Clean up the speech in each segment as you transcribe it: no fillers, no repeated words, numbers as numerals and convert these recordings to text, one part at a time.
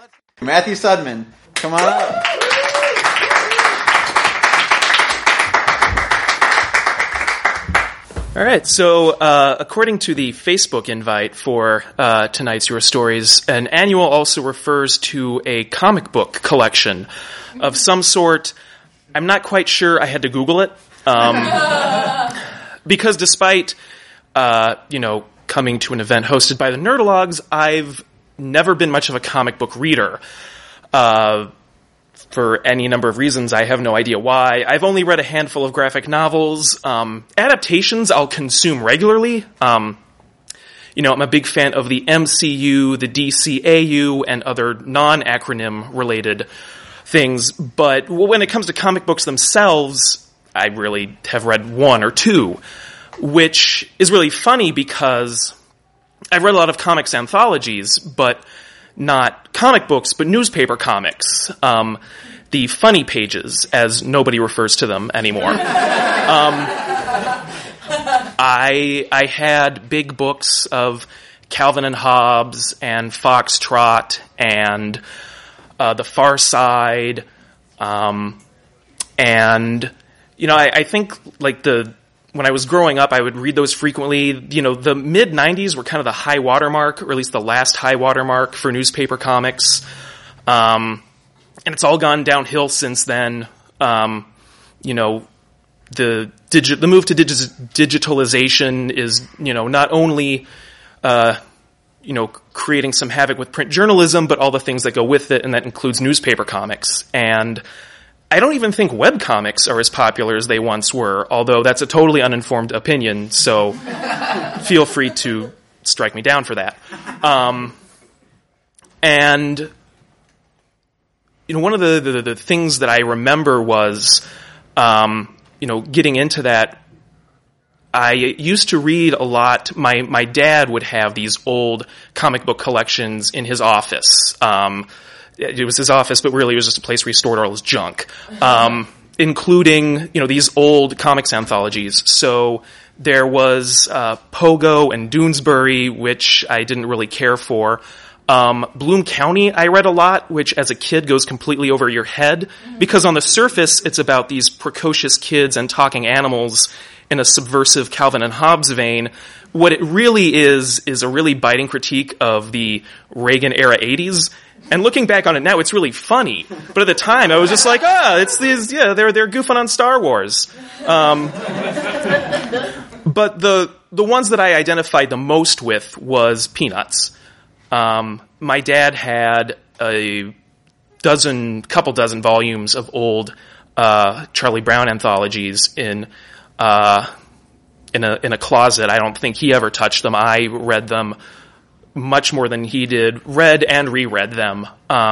Matthew Sudman, come on up. All right, so according to the Facebook invite for tonight's Your Stories, an annual also refers to a comic book collection of some sort. I'm not quite sure. I had to Google it. Because despite, coming to an event hosted by the Nerdologues, I've never been much of a comic book reader. For any number of reasons, I have no idea why. I've only read a handful of graphic novels. Adaptations I'll consume regularly. I'm a big fan of the MCU, the DCAU, and other non-acronym related things. But when it comes to comic books themselves, I really have read one or two, which is really funny because I've read a lot of comics anthologies, but not comic books, but newspaper comics. The funny pages, as nobody refers to them anymore. I had big books of Calvin and Hobbes and Foxtrot and The Far Side. I think when I was growing up, I would read those frequently. The mid-'90s were kind of the high watermark, or at least the last high watermark for newspaper comics. And it's all gone downhill since then. The move to digitalization is, not only, creating some havoc with print journalism, but all the things that go with it, and that includes newspaper comics. And I don't even think webcomics are as popular as they once were, although that's a totally uninformed opinion, so feel free to strike me down for that. One of the things that I remember was, getting into that, I used to read a lot. My dad would have these old comic book collections in his office. It was his office, but really it was just a place where he stored all his junk, including, these old comics anthologies. So there was Pogo and Doonesbury, which I didn't really care for. Bloom County I read a lot, which as a kid goes completely over your head, because on the surface it's about these precocious kids and talking animals in a subversive Calvin and Hobbes vein. What it really is a really biting critique of the Reagan-era 80s. And looking back on it now, it's really funny. But at the time, I was just like, it's these, they're goofing on Star Wars. But the ones that I identified the most with was Peanuts. My dad had couple dozen volumes of old Charlie Brown anthologies in a closet. I don't think he ever touched them. I read them much more than he did, read and reread them.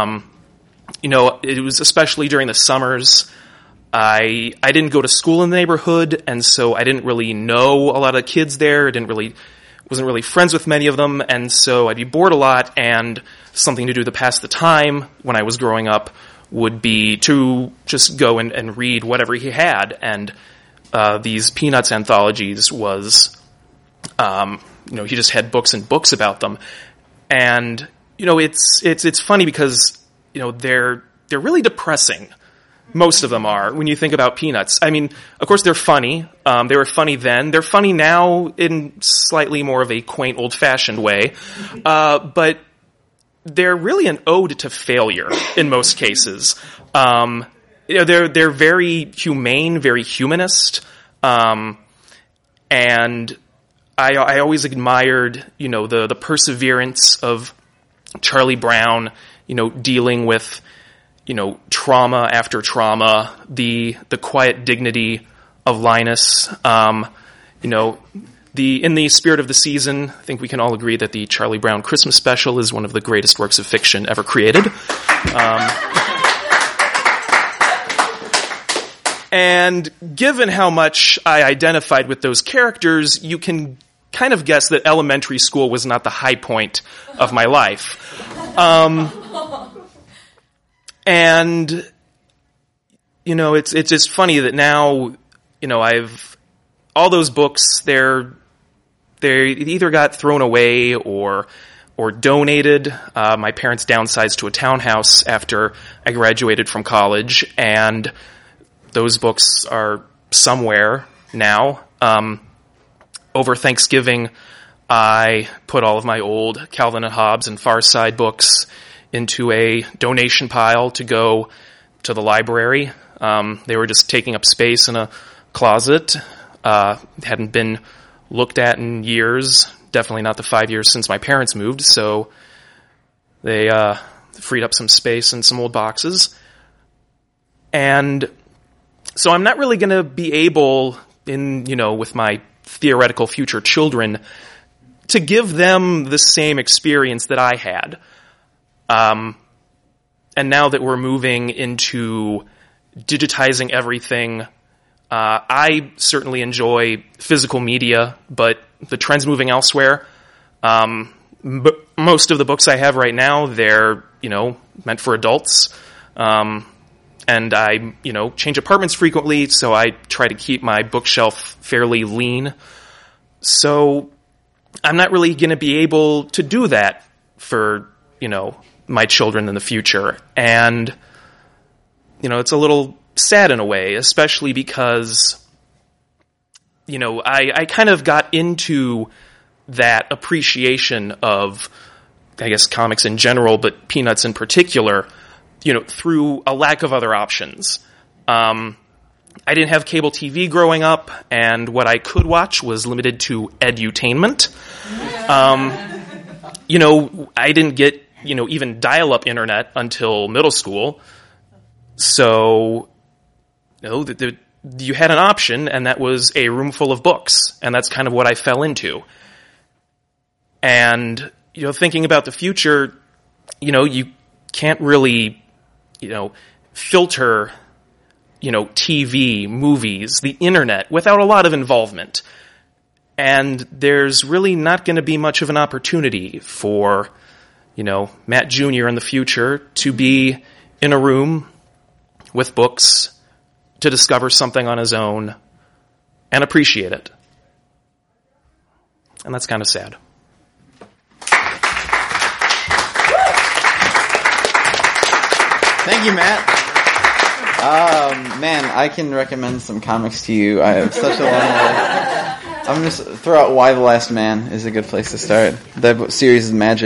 It was especially during the summers. I didn't go to school in the neighborhood, and so I didn't really know a lot of kids there. Wasn't really friends with many of them, and so I'd be bored a lot, and something to do to pass the time when I was growing up would be to just go and read whatever he had, and these Peanuts anthologies was, he just had books and books about them. And, it's funny because, they're really depressing. Most of them are, when you think about Peanuts. I mean, of course they're funny. They were funny then. They're funny now in slightly more of a quaint, old-fashioned way. But they're really an ode to failure in most cases. They're very humane, very humanist. And I always admired, the perseverance of Charlie Brown, dealing with, trauma after trauma, the quiet dignity of Linus. In the spirit of the season, I think we can all agree that the Charlie Brown Christmas special is one of the greatest works of fiction ever created. And given how much I identified with those characters, you can kind of guess that elementary school was not the high point of my life. And, it's just funny that now, I've, all those books, they either got thrown away or or donated. My parents downsized to a townhouse after I graduated from college, and those books are somewhere now. Over Thanksgiving, I put all of my old Calvin and Hobbes and Far Side books into a donation pile to go to the library. They were just taking up space in a closet. Hadn't been looked at in years, definitely not the 5 years since my parents moved, so they freed up some space in some old boxes. And so I'm not really going to be able, with my theoretical future children, to give them the same experience that I had. And now that we're moving into digitizing everything, I certainly enjoy physical media, but the trend's moving elsewhere. But most of the books I have right now, they're, meant for adults. And I, change apartments frequently, so I try to keep my bookshelf fairly lean. So I'm not really going to be able to do that for, my children in the future. And, it's a little sad in a way, especially because, I kind of got into that appreciation of, I guess, comics in general, but Peanuts in particular, through a lack of other options. I didn't have cable TV growing up, and what I could watch was limited to edutainment. I didn't get, even dial-up internet until middle school. So, you had an option, and that was a room full of books, and that's kind of what I fell into. And, thinking about the future, you can't really, filter, TV, movies, the internet without a lot of involvement. And there's really not going to be much of an opportunity for, Matt Jr. in the future to be in a room with books, to discover something on his own and appreciate it. And that's kind of sad. Thank you, Matt. Man, I can recommend some comics to you. I have such a long list. I'm going to throw out Why the Last Man is a good place to start. That series is magic.